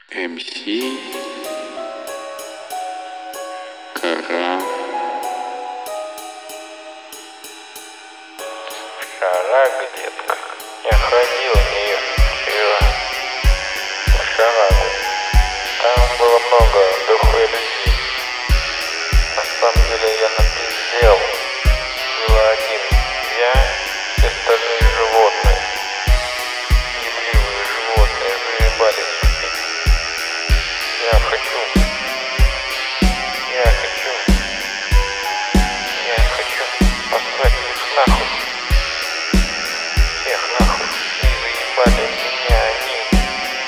МС Кара. Шарага, детка, я ходил в нее вчера, в Шарагу. Там было много дохуя людей. На самом деле я напиздел. Было один я и остальные животные. Ебливые животные заебали, суки. Я хочу послать их нахуй. Всех нахуй. И заебали меня они.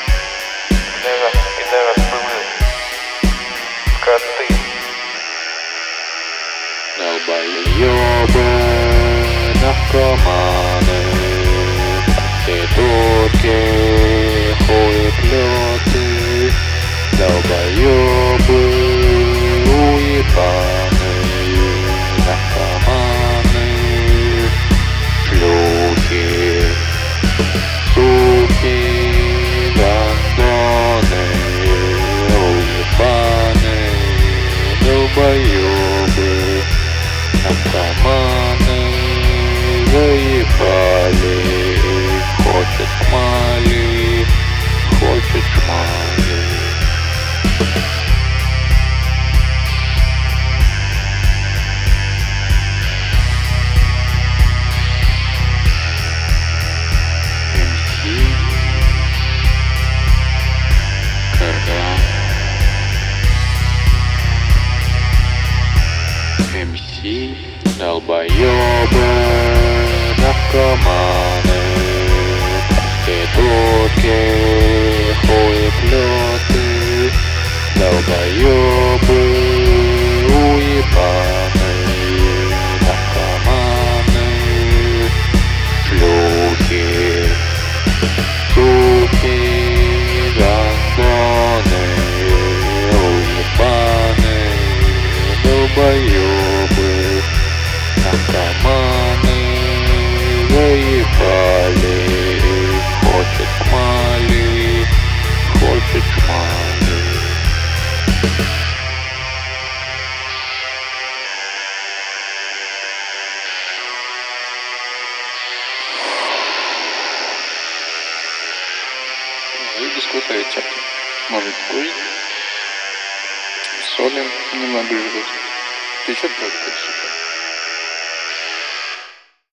Пидорасы скоты. Долбоёбы, наркоманы, проститутки, хуеплёты. Долбоёбы, уебаные, наркоманы, шлюхи, суки, гандоны, уебаные, долбоёбы, наркоманы, заебали, хочет шмали, хочет шмали. МС, долбоёбы, наркоманы, проститутки, хуеплёты. Долбоёбы, уебаные, наркоманы, шлюхи, суки, гандоны, уебаные, долбоёбы, наркоманы, заебали, хочет шмали, хочет шмали. Вы бескутаете. Может курить? Соли немного жрут. Ты чё трогать, сука?